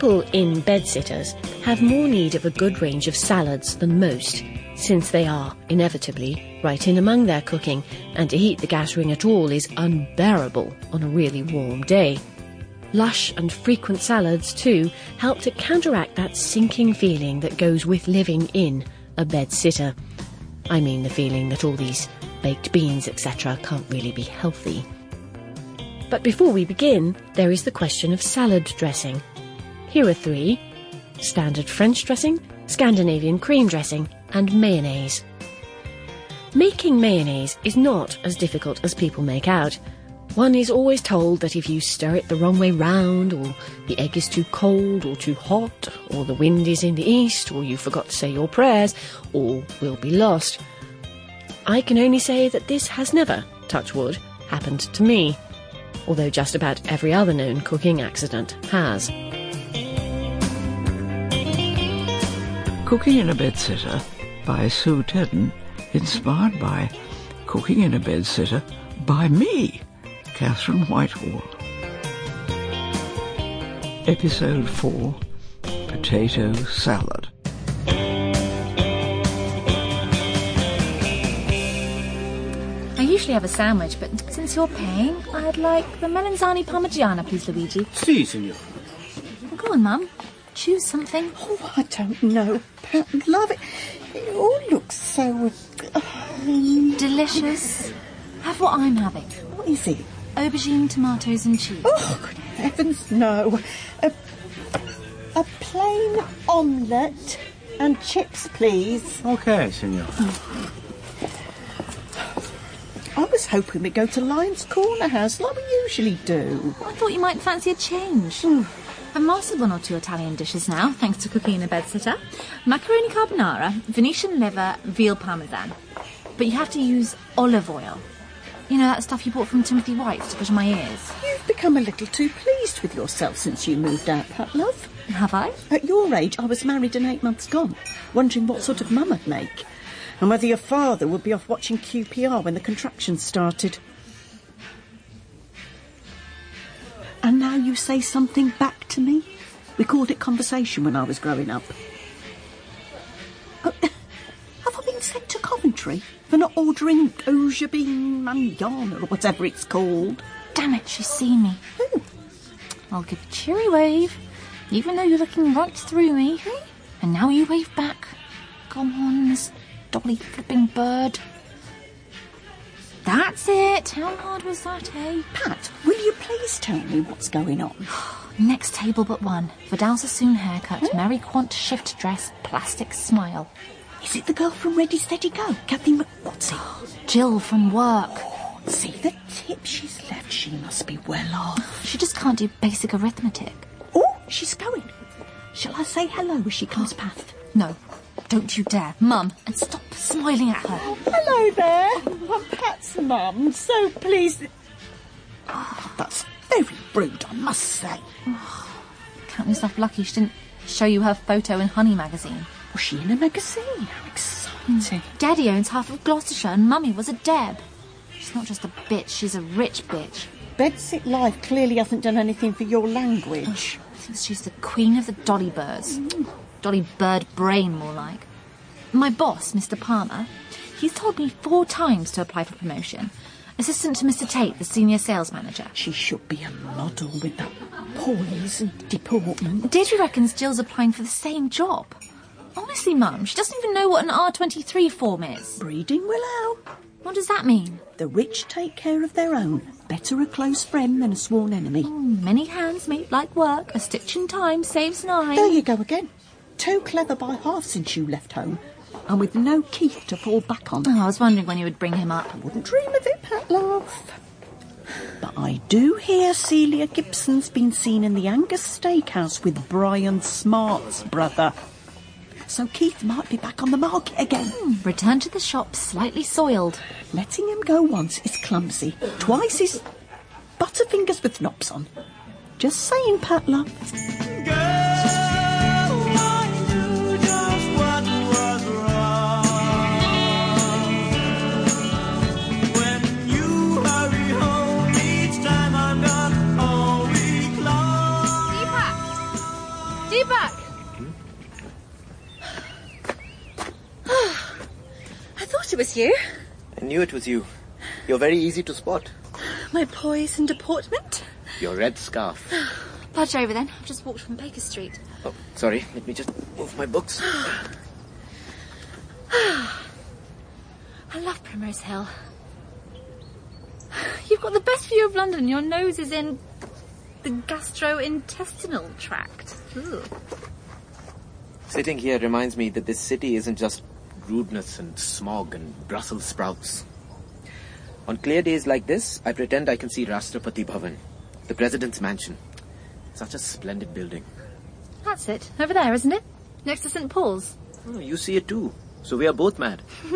People in Bedsitters have more need of a good range of salads than most, since they are, inevitably, right in among their cooking, and to heat the gas ring at all is unbearable on a really warm day. Lush and frequent salads, too, help to counteract that sinking feeling that goes with living in a bedsitter. I mean the feeling that all these baked beans, etc. can't really be healthy. But before we begin, there is the question of salad dressing. Here are 3. Standard French dressing, Scandinavian cream dressing, and mayonnaise. Making mayonnaise is not as difficult as people make out. One is always told that if you stir it the wrong way round, or the egg is too cold or too hot, or the wind is in the east, or you forgot to say your prayers, all will be lost. I can only say that this has never, touch wood, happened to me, although just about every other known cooking accident has. Cooking in a Bedsitter by Sue Tedden, inspired by Cooking in a Bedsitter by me, Catherine Whitehall. Episode 4, Potato Salad. I usually have a sandwich, but since you're paying, I'd like the melanzane parmigiana, please, Luigi. Si, signor. Well, go on, Mum. Choose something. Oh, I don't know, Pat. Love it. It all looks so... Delicious. Have what I'm having. What is it? Aubergine, tomatoes and cheese. Oh, good heavens, no. A plain omelette and chips, please. Okay, signor. I was hoping we'd go to Lion's Corner House like we usually do. I thought you might fancy a change. I've mastered 1 or 2 Italian dishes now, thanks to Cooking in a Bedsitter. Macaroni carbonara, Venetian liver, veal parmesan. But you have to use olive oil. You know, that stuff you bought from Timothy White's to put on my ears. You've become a little too pleased with yourself since you moved out, Pat, love. Have I? At your age, I was married and 8 months gone, wondering what sort of mum I'd make, and whether your father would be off watching QPR when the contractions started. And now you say something back to me? We called it conversation when I was growing up. Oh, have I been sent to Coventry for not ordering kosher bean manjana or whatever it's called? Damn it, she's seen me. Who? I'll give a cheery wave, even though you're looking right through me. And now you wave back. Go on, this dolly flipping bird. That's it. How hard was that, eh? Pat, will you please tell me what's going on? Next table but one. Vidal Sassoon haircut, Mary Quant shift dress, plastic smile. Is it the girl from Ready, Steady, Go? Kathy McWhatsy? Jill from work. See the tip she's left. She must be well off. She just can't do basic arithmetic. Oh, she's going. Shall I say hello as she comes past? No, don't you dare. Mum, and stop smiling at her. Hello there. I'm Pat's mum, so pleased... Oh, that's very rude, I must say. Count yourself lucky she didn't show you her photo in Honey magazine. Was she in a magazine? How exciting. Daddy owns half of Gloucestershire and Mummy was a Deb. She's not just a bitch, she's a rich bitch. Bedsit Life clearly hasn't done anything for your language. Thinks she's the queen of the dolly birds. Dolly bird brain, more like. My boss, Mr. Palmer, he's told me 4 times to apply for promotion. Assistant to Mr. Tate, the senior sales manager. She should be a model with that poise and deportment. Deirdre reckons Jill's applying for the same job. Honestly, Mum, she doesn't even know what an R23 form is. Breeding willow. What does that mean? The rich take care of their own. Better a close friend than a sworn enemy. Many hands make light work. A stitch in time saves 9. There you go again. Too clever by half since you left home. And with no Keith to fall back on. Oh, I was wondering when you would bring him up. I wouldn't dream of it, Pat, love. But I do hear Celia Gibson's been seen in the Angus Steakhouse with Brian Smart's brother. So Keith might be back on the market again. Return to the shop slightly soiled. Letting him go once is clumsy. Twice is butterfingers with knobs on. Just saying, Pat, love. it was you. I knew it was you. You're very easy to spot. My poise and deportment. Your red scarf. Budge over then. I've just walked from Baker Street. Oh, sorry. Let me just move my books. I love Primrose Hill. You've got the best view of London. Your nose is in the gastrointestinal tract. Ooh. Sitting here reminds me that this city isn't just rudeness and smog and Brussels sprouts. On clear days like this, I pretend I can see Rashtrapati Bhavan, the President's mansion. Such a splendid building. That's it. Over there, isn't it? Next to St. Paul's. Oh, you see it too. So we are both mad.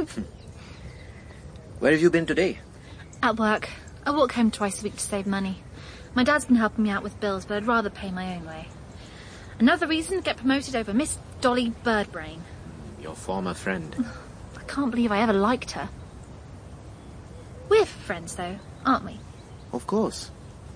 Where have you been today? At work. I walk home twice a week to save money. My dad's been helping me out with bills, but I'd rather pay my own way. Another reason to get promoted over Miss Dolly Birdbrain. Your former friend. I can't believe I ever liked her. We're friends, though, aren't we? Of course.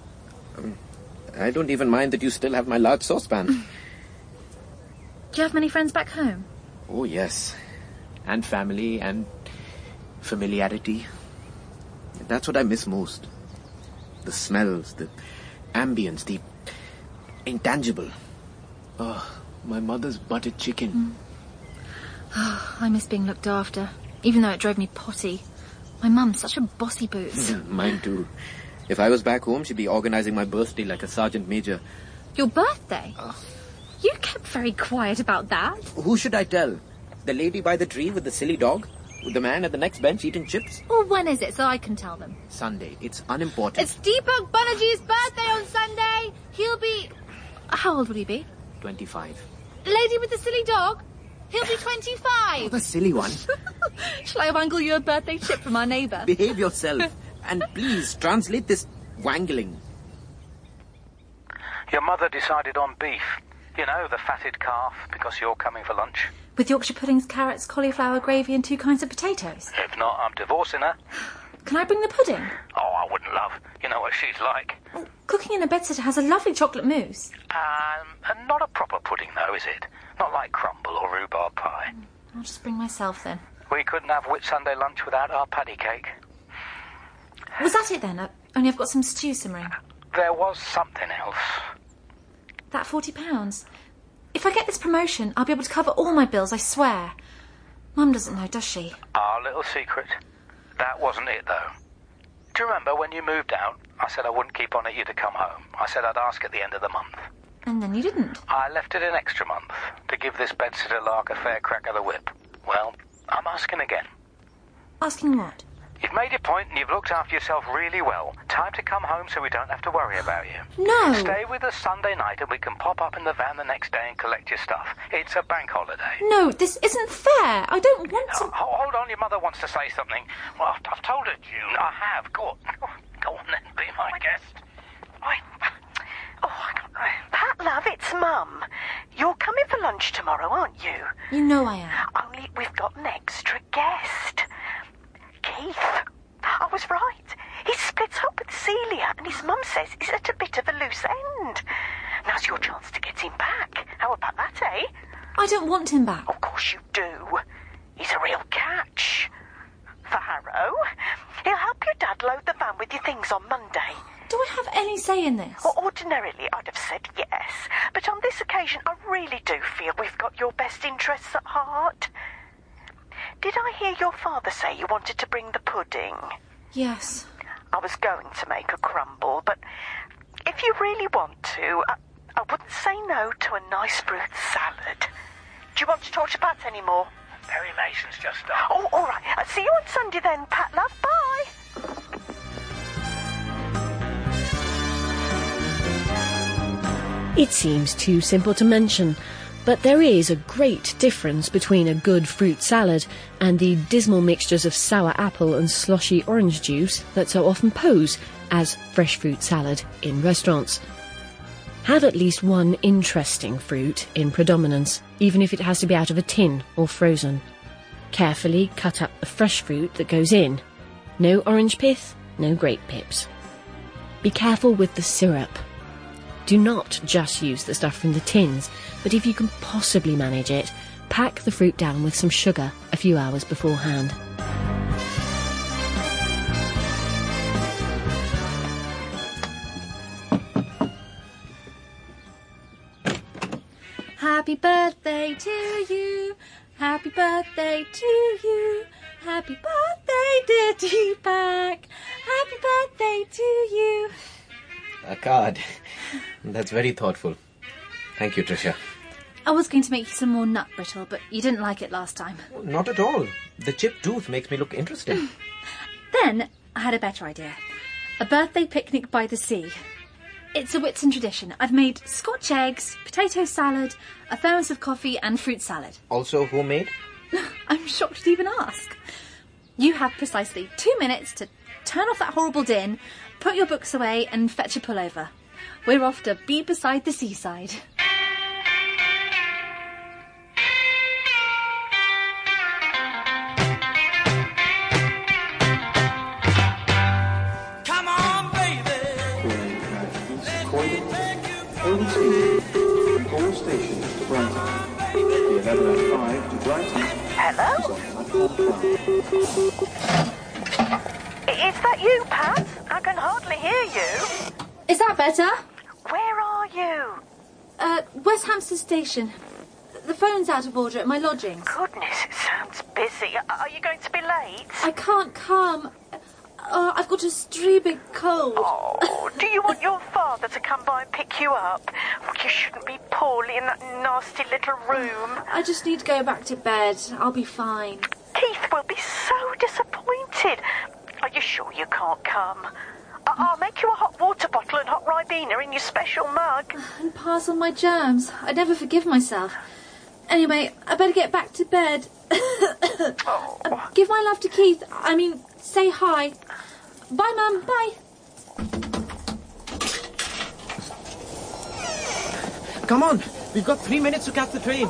I don't even mind that you still have my large saucepan. Do you have many friends back home? Oh, yes. And family and familiarity. That's what I miss most. The smells, the ambience, the intangible. Oh, my mother's buttered chicken. Oh, I miss being looked after, even though it drove me potty. My mum's such a bossy boots. Mine too. If I was back home, she'd be organising my birthday like a sergeant major. Your birthday? You kept very quiet about that. Who should I tell? The lady by the tree with the silly dog? With the man at the next bench eating chips? Well, when is it so I can tell them? Sunday. It's unimportant. It's Deepak Banerjee's birthday on Sunday. He'll be... How old will he be? 25. Lady with the silly dog? He'll be 25. Oh, the silly one. Shall I wangle you a birthday chip from our neighbour? Behave yourself. And please, translate this wangling. Your mother decided on beef. You know, the fatted calf, because you're coming for lunch. With Yorkshire puddings, carrots, cauliflower, gravy and 2 kinds of potatoes. If not, I'm divorcing her. Can I bring the pudding? Oh, I wouldn't, love. You know what she's like. Cooking in a bedsitter has a lovely chocolate mousse. And not a proper pudding, though, is it? Not like crumble or rhubarb pie. I'll just bring myself, then. We couldn't have Whitsunday lunch without our paddy cake. Was that it, then? Only I've got some stew simmering. There was something else. That £40. If I get this promotion, I'll be able to cover all my bills, I swear. Mum doesn't know, does she? Our little secret. That wasn't it, though. Do you remember when you moved out, I said I wouldn't keep on at you to come home. I said I'd ask at the end of the month. And then you didn't. I left it an extra month to give this bedsitter lark a fair crack of the whip. Well, I'm asking again. Asking what? You've made your point and you've looked after yourself really well. Time to come home so we don't have to worry about you. No. Stay with us Sunday night and we can pop up in the van the next day and collect your stuff. It's a bank holiday. No, this isn't fair. I don't want to... Hold on, your mother wants to say something. Well, I've told her, June. I have. Go on. Go on then, be my guest. Pat, love, it's Mum. You're coming for lunch tomorrow, aren't you? You know I am. Only we've got an extra guest. Keith. I was right. He's split up with Celia and his mum says he's at a bit of a loose end. Now's your chance to get him back. How about that, eh? I don't want him back. Of course you do. He's a real catch. For Harrow, he'll help your dad load the van with your things on Monday. Do I have any say in this? Well, ordinarily, I'd have said yes. But on this occasion, I really do feel we've got your best interests at heart. Did I hear your father say you wanted to bring the pudding? Yes. I was going to make a crumble, but if you really want to, I wouldn't say no to a nice fruit salad. Do you want to talk to Pat anymore? Perry Mason's just started. Oh, all right. I'll see you on Sunday then, Pat, love. Bye. It seems too simple to mention, but there is a great difference between a good fruit salad and the dismal mixtures of sour apple and sloshy orange juice that so often pose as fresh fruit salad in restaurants. Have at least one interesting fruit in predominance, even if it has to be out of a tin or frozen. Carefully cut up the fresh fruit that goes in. No orange pith, no grape pips. Be careful with the syrup. Do not just use the stuff from the tins, but if you can possibly manage it, pack the fruit down with some sugar a few hours beforehand. Happy birthday to you. Happy birthday to you. Happy birthday, dear Deepak. Happy birthday to you. A card. That's very thoughtful. Thank you, Tricia. I was going to make you some more nut brittle, but you didn't like it last time. Not at all. The chipped tooth makes me look interesting. Then I had a better idea. A birthday picnic by the sea. It's a Whitsun tradition. I've made Scotch eggs, potato salad, a thermos of coffee and fruit salad. Also homemade? I'm shocked you'd even ask. You have precisely 2 minutes to turn off that horrible din, put your books away and fetch a pullover. We're off to be beside the seaside. Come on, baby. Over speed. All stations to Brighton. The 11:05 to Brighton. Hello? Is that you, Pat? I can hardly hear you. Is that better? Where are you? West Hampstead Station. The phone's out of order at my lodgings. Goodness, it sounds busy. Are you going to be late? I can't come. I've got a streaming cold. Oh, do you want your father to come by and pick you up? You shouldn't be poorly in that nasty little room. I just need to go back to bed. I'll be fine. Keith will be so disappointed. Are you sure you can't come? I'll make you a hot water bottle and hot Ribena in your special mug. And pass on my germs. I never forgive myself. Anyway, I better get back to bed. Give my love to Keith. Say hi. Bye, Mum. Bye. Come on. We've got 3 minutes to catch the train.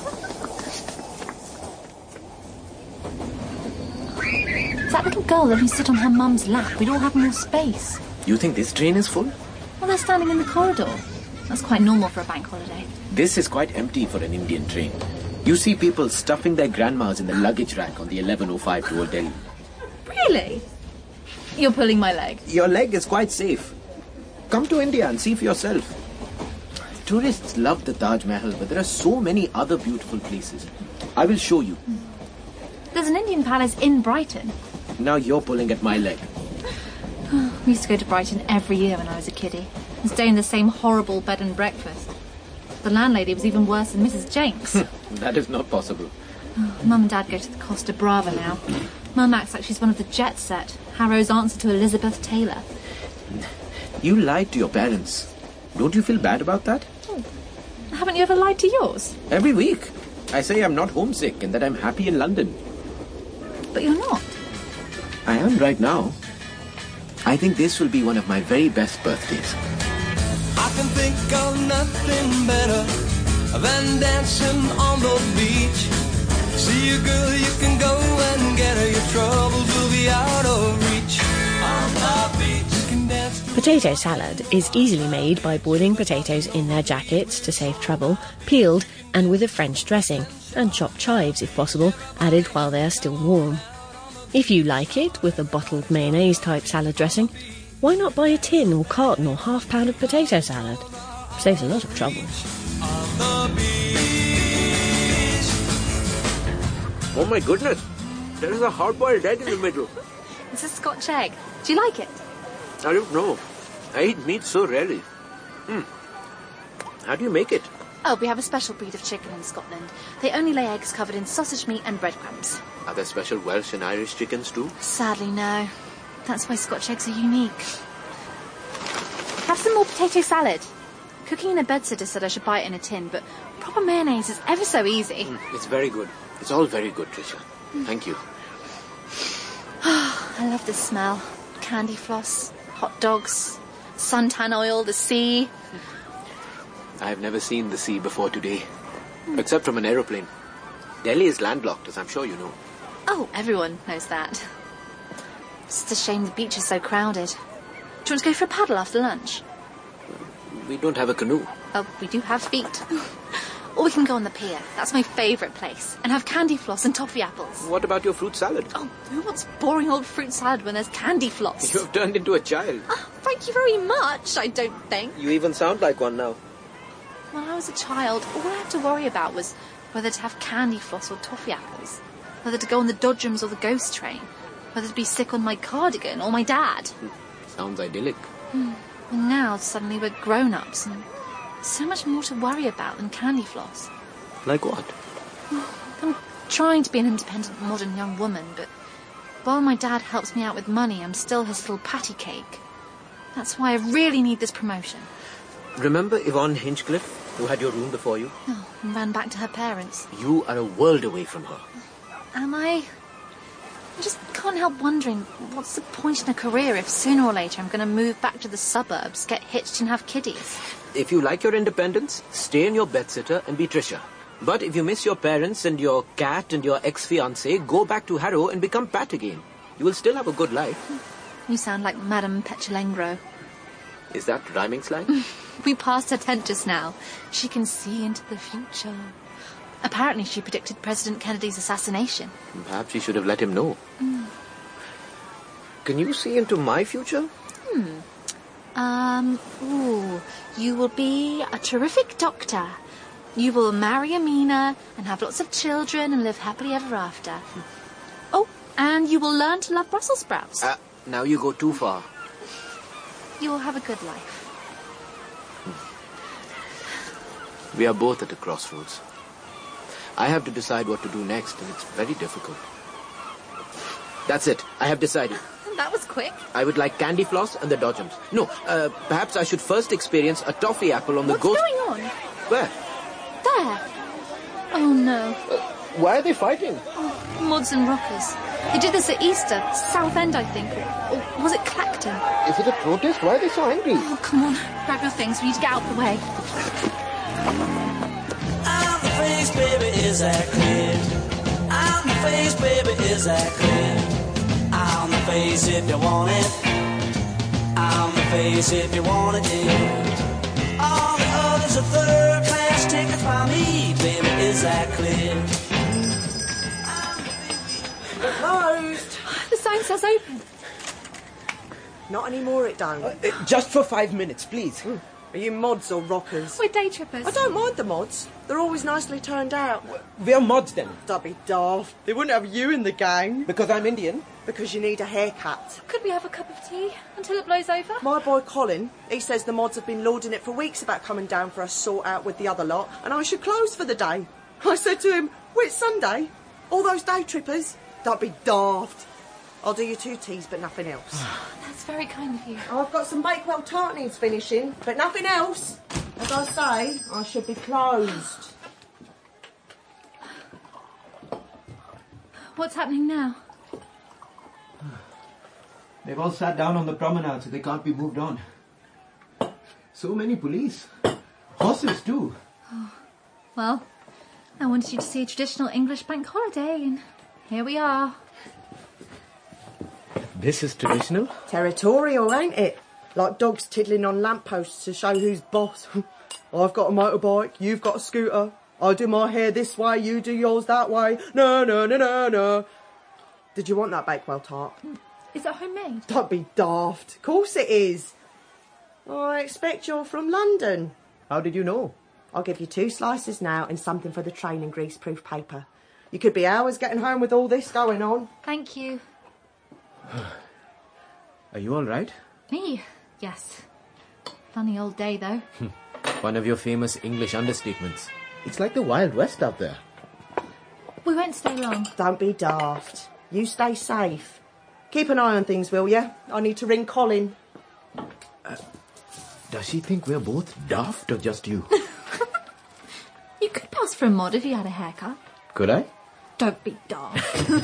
If that little girl let me sit on her mum's lap, we'd all have more space. You think this train is full? Well, they're standing in the corridor. That's quite normal for a bank holiday. This is quite empty for an Indian train. You see people stuffing their grandmas in the luggage rack on the 11:05 to Old Delhi. Really? You're pulling my leg. Your leg is quite safe. Come to India and see for yourself. Tourists love the Taj Mahal, but there are so many other beautiful places. I will show you. There's an Indian palace in Brighton. Now you're pulling at my leg. We used to go to Brighton every year when I was a kiddie and stay in the same horrible bed and breakfast. The landlady was even worse than Mrs. Jenks. That is not possible. Mum and Dad go to the Costa Brava now. Mum acts like she's one of the jet set, Harrow's answer to Elizabeth Taylor. You lied to your parents. Don't you feel bad about that? Haven't you ever lied to yours? Every week. I say I'm not homesick and that I'm happy in London. But you're not. I am right now. I think this will be one of my very best birthdays. I can think of nothing better than dancing on the beach. See a girl, you can go and get her. Your troubles will be out of reach. On the beach, you can dance to... Potato salad is easily made by boiling potatoes in their jackets to save trouble, peeled and with a French dressing, and chopped chives, if possible, added while they are still warm. If you like it with a bottled mayonnaise-type salad dressing, why not buy a tin or carton or half-pound of potato salad? Saves a lot of trouble. On the beach. Oh my goodness, there is a hard-boiled egg in the middle. It's a Scotch egg. Do you like it? I don't know. I eat meat so rarely. How do you make it? Oh, we have a special breed of chicken in Scotland. They only lay eggs covered in sausage meat and breadcrumbs. Are there special Welsh and Irish chickens too? Sadly, no. That's why Scotch eggs are unique. Have some more potato salad. Cooking in a bedsitter said I should buy it in a tin, but proper mayonnaise is ever so easy. It's very good. It's all very good, Tricia. Thank you. I love this smell. Candy floss, hot dogs, suntan oil, the sea. I've never seen the sea before today, except from an aeroplane. Delhi is landlocked, as I'm sure you know. Oh, everyone knows that. It's just a shame the beach is so crowded. Do you want to go for a paddle after lunch? We don't have a canoe. Oh, we do have feet. Or we can go on the pier. That's my favourite place. And have candy floss and toffee apples. What about your fruit salad? Oh, who wants boring old fruit salad when there's candy floss? You have turned into a child. Oh, thank you very much, I don't think. You even sound like one now. When I was a child, all I had to worry about was whether to have candy floss or toffee apples, whether to go on the dodgems or the ghost train, whether to be sick on my cardigan or my dad. Sounds idyllic. And now, suddenly, we're grown-ups and so much more to worry about than candy floss. Like what? I'm trying to be an independent, modern young woman, but while my dad helps me out with money, I'm still his little patty cake. That's why I really need this promotion. Remember Yvonne Hinchcliffe, who had your room before you? Oh, and ran back to her parents. You are a world away from her. Am I? I just can't help wondering, what's the point in a career if sooner or later I'm going to move back to the suburbs, get hitched and have kiddies? If you like your independence, stay in your bedsitter and be Trisha. But if you miss your parents and your cat and your ex-fiancé, go back to Harrow and become Pat again. You will still have a good life. You sound like Madame Petulengro. Is that rhyming slang? We passed her tent just now. She can see into the future. Apparently she predicted President Kennedy's assassination. Perhaps you should have let him know. Can you see into my future? You will be a terrific doctor. You will marry Amina and have lots of children and live happily ever after. Oh, and you will learn to love Brussels sprouts. Now you go too far. You will have a good life. We are both at a crossroads. I have to decide what to do next, and it's very difficult. That's it. I have decided. That was quick. I would like candy floss and the dodgems. No, perhaps I should first experience a toffee apple on the ghost... What's going on? Where? There. Oh, no. Why are they fighting? Oh, Mods and Rockers. They did this at Easter, Southend, I think. Or was it Clacton? Is it a protest? Why are they so angry? Oh, come on. Grab your things. We need to get out of the way. I'm the face, baby, is that clear? I'm the face, baby, is that clear? I'm the face if you want it. I'm the face if you want it, dear. All the others are third-class tickets by me, baby, is that clear? Closed. The sign says open. Not anymore, it don't. Just for 5 minutes, please. Are you mods or rockers? We're day trippers. I don't mind the mods. They're always nicely turned out. We're mods then. Don't be daft. They wouldn't have you in the gang. Because I'm Indian? Because you need a haircut. Could we have a cup of tea until it blows over? My boy Colin, he says the mods have been lording it for weeks about coming down for a sort out with the other lot, and I should close for the day. I said to him, well, it's Sunday. All those day trippers. Don't be daft. I'll do you 2 teas, but nothing else. That's very kind of you. I've got some Bakewell tart needs finishing, but nothing else. As I say, I should be closed. What's happening now? They've all sat down on the promenade, so they can't be moved on. So many police. Horses, too. Oh, well, I wanted you to see a traditional English bank holiday, and here we are. This is traditional? Territorial, ain't it? Like dogs tiddling on lampposts to show who's boss. I've got a motorbike, you've got a scooter. I do my hair this way, you do yours that way. No, no, no, no, no. Did you want that Bakewell tart? Is it homemade? Don't be daft. Of course it is. I expect you're from London. How did you know? I'll give you 2 slices now and something for the train in greaseproof paper. You could be hours getting home with all this going on. Thank you. Are you all right? Me? Yes. Funny old day, though. One of your famous English understatements. It's like the Wild West out there. We won't stay long. Don't be daft. You stay safe. Keep an eye on things, will you? I need to ring Colin. Does she think we're both daft or just you? You could pass for a mod if you had a haircut. Could I? Don't be daft.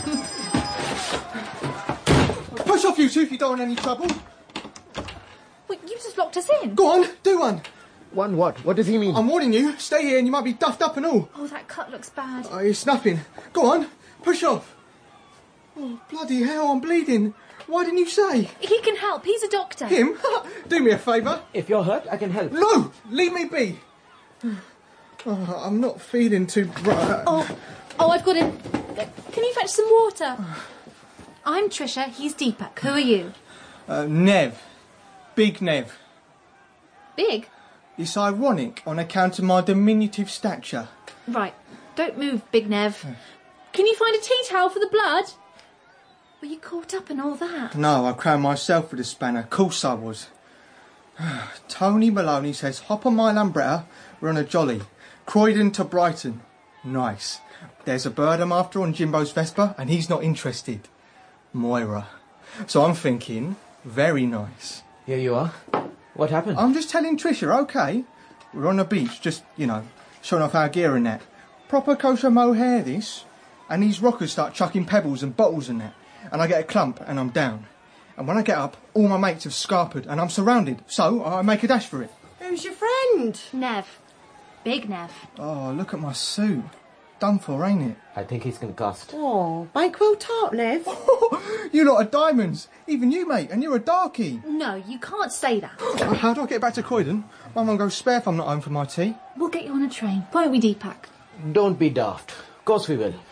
Push off, you two, if you don't want any trouble. Well, you just locked us in. Go on, do one. One what? What does he mean? I'm warning you. Stay here and you might be duffed up and all. Oh, that cut looks bad. Oh, you're snapping. Go on, push off. Oh, bloody hell, I'm bleeding. Why didn't you say? He can help. He's a doctor. Him? Do me a favour. If you're hurt, I can help. No! Leave me be. Oh, I'm not feeling too bright. Oh, I've got him. Can you fetch some water? I'm Trisha. He's Deepak. Who are you? Nev. Big Nev. Big? It's ironic on account of my diminutive stature. Right, don't move, Big Nev. Can you find a tea towel for the blood? Were you caught up in all that? No, I crammed myself with a spanner. Course I was. Tony Maloney says, hop on my Lambretta, we're on a jolly. Croydon to Brighton. Nice. There's a bird I'm after on Jimbo's Vespa, and he's not interested. Moira. So I'm thinking, very nice. Here you are. What happened? I'm just telling Trisha, okay? We're on the beach, just, showing off our gear and that. Proper kosher mohair, this. And these rockers start chucking pebbles and bottles and that. And I get a clump, and I'm down. And when I get up, all my mates have scarpered, and I'm surrounded. So I make a dash for it. Who's your friend? Nev. Big Nev. Oh, look at my suit. Done for, ain't it? I think he's concussed. Oh, Bakewell tart, Nev. You lot are diamonds. Even you, mate, and you're a darkie. No, you can't say that. How do I get back to Croydon? My mum goes spare if I'm not home for my tea. We'll get you on a train, won't we, Deepak? Don't be daft. Of course we will.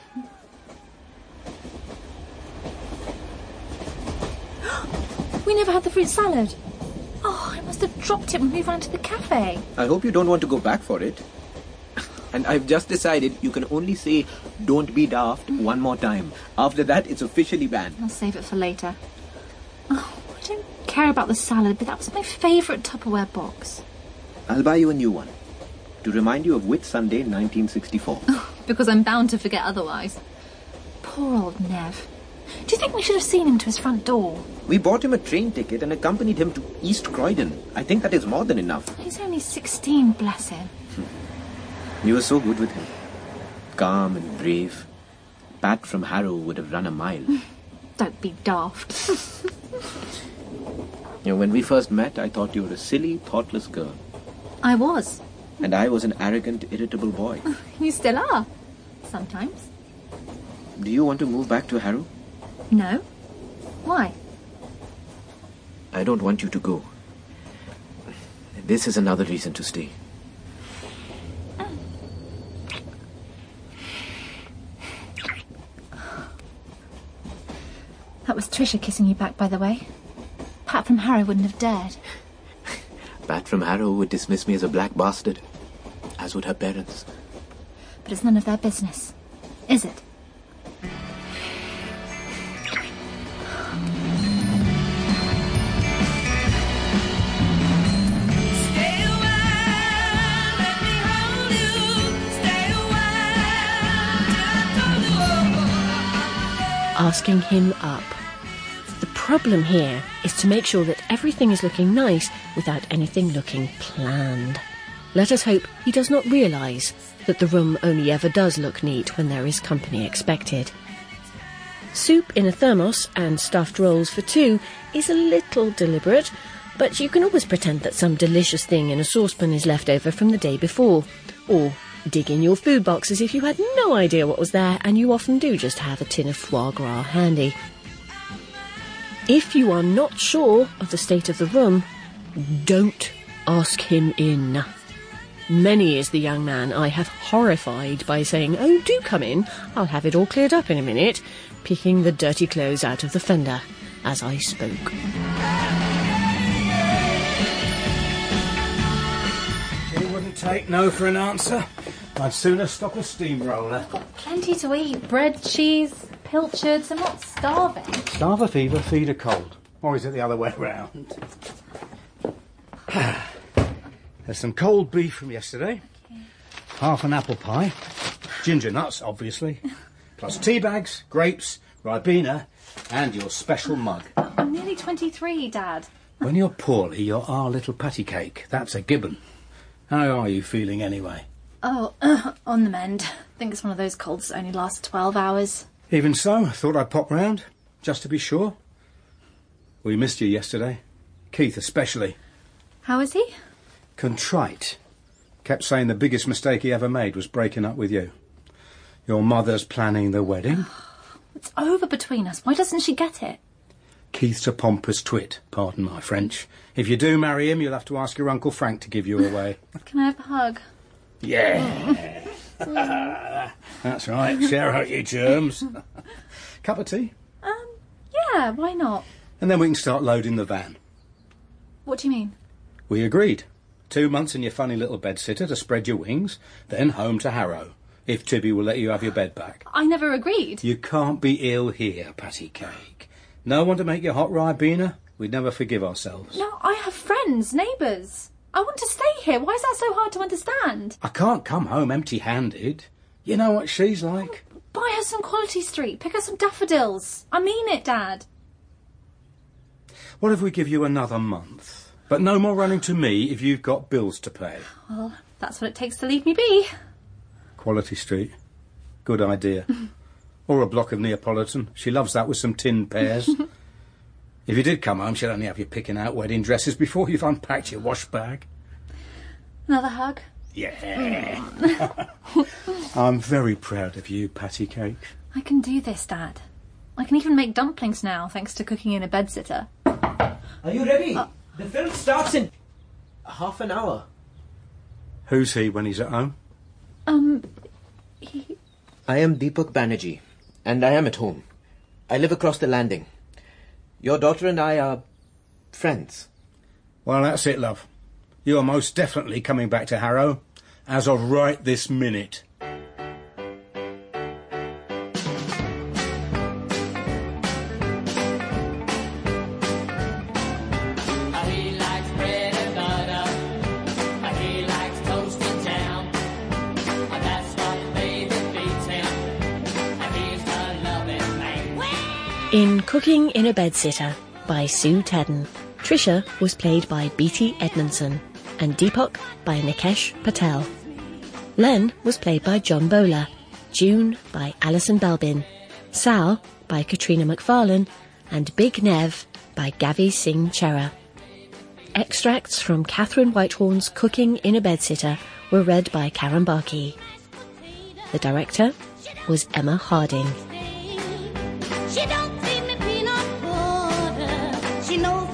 We never had the fruit salad. Oh, I must have dropped it when we ran to the cafe. I hope you don't want to go back for it. And I've just decided you can only say "don't be daft" one more time. After that, it's officially banned. I'll save it for later. Oh, I don't care about the salad, but that was my favourite Tupperware box. I'll buy you a new one. To remind you of Whit Sunday 1964. Because I'm bound to forget otherwise. Poor old Nev. Do you think we should have seen him to his front door? We bought him a train ticket and accompanied him to East Croydon. I think that is more than enough. He's only 16, bless him. You were so good with him. Calm and brave. Pat from Harrow would have run a mile. Don't be daft. When we first met, I thought you were a silly, thoughtless girl. I was. And I was an arrogant, irritable boy. You still are. Sometimes. Do you want to move back to Harrow? No. Why? I don't want you to go. This is another reason to stay. That was Trisha kissing you back, by the way. Pat from Harrow wouldn't have dared. Pat from Harrow would dismiss me as a black bastard, as would her parents. But it's none of their business, is it? Asking him up. The problem here is to make sure that everything is looking nice without anything looking planned. Let us hope he does not realise that the room only ever does look neat when there is company expected. Soup in a thermos and stuffed rolls for two is a little deliberate, but you can always pretend that some delicious thing in a saucepan is left over from the day before, or dig in your food box as if you had no idea what was there, and you often do just have a tin of foie gras handy. If you are not sure of the state of the room, don't ask him in. Many is the young man I have horrified by saying, "Oh, do come in, I'll have it all cleared up in a minute," picking the dirty clothes out of the fender as I spoke. He wouldn't take no for an answer. I'd sooner stock a steamroller. Plenty to eat. Bread, cheese, pilchards. I'm not starving. Starve a fever, feed a cold. Or is it the other way round? There's some cold beef from yesterday. Half an apple pie. Ginger nuts, obviously. Plus tea bags, grapes, Ribena, and your special mug. I'm nearly 23, Dad. When you're poorly, you're our little patty cake. That's a gibbon. How are you feeling anyway? Oh, on the mend. I think it's one of those colds that only lasts 12 hours. Even so, I thought I'd pop round, just to be sure. We missed you yesterday. Keith especially. How is he? Contrite. Kept saying the biggest mistake he ever made was breaking up with you. Your mother's planning the wedding. It's over between us. Why doesn't she get it? Keith's a pompous twit, pardon my French. If you do marry him, you'll have to ask your Uncle Frank to give you away. Can I have a hug? Yeah. That's right. Share out your germs. Cup of tea? Yeah, why not? And then we can start loading the van. What do you mean? We agreed. 2 months in your funny little bed-sitter to spread your wings, then home to Harrow, if Tibby will let you have your bed back. I never agreed. You can't be ill here, Patty Cake. No one to make you hot ribena? We'd never forgive ourselves. No, I have friends, neighbours. I want to stay here. Why is that so hard to understand? I can't come home empty-handed. You know what she's like. Buy her some Quality Street. Pick her some daffodils. I mean it, Dad. What if we give you another month? But no more running to me if you've got bills to pay. Well, that's what it takes to leave me be. Quality Street. Good idea. Or a block of Neapolitan. She loves that with some tin pears. If you did come home, she'd only have you picking out wedding dresses before you've unpacked your wash bag. Another hug? Yeah. I'm very proud of you, Patty Cake. I can do this, Dad. I can even make dumplings now, thanks to cooking in a bedsitter. Are you ready? The film starts in half an hour. Who's he when he's at home? I am Deepak Banerjee, and I am at home. I live across the landing. Your daughter and I are friends. Well, that's it, love. You are most definitely coming back to Harrow, as of right this minute. In Cooking in a Bedsitter by Sue Tedden, Trisha was played by Beatty Edmondson and Deepak by Nikesh Patel. Len was played by John Bowler, June by Alison Belbin, Sal by Katrina McFarlane, and Big Nev by Gavi Singh Chera. Extracts from Catherine Whitehorn's Cooking in a Bedsitter were read by Karen Barkey. The director was Emma Harding. She don't feed me peanut butter. She knows